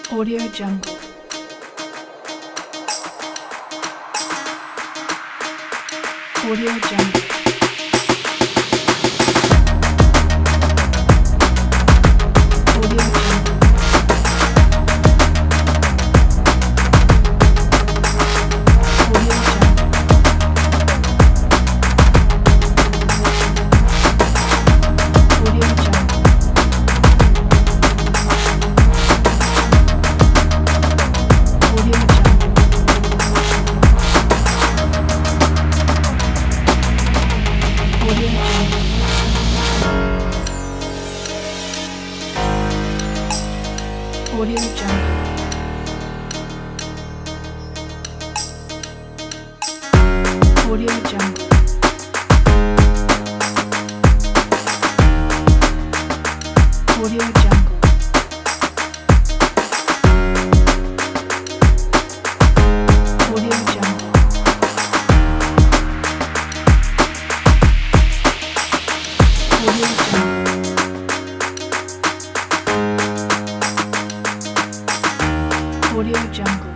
Audio Jungle. Audio Jungle. Audio Jungle. Audio Jungle. Audio Jungle. Audio Jungle. Audio Jungle. Audio Jungle. Audio Jungle. Audio Jungle. Audio Jungle. Audio Jungle. Audio Jungle.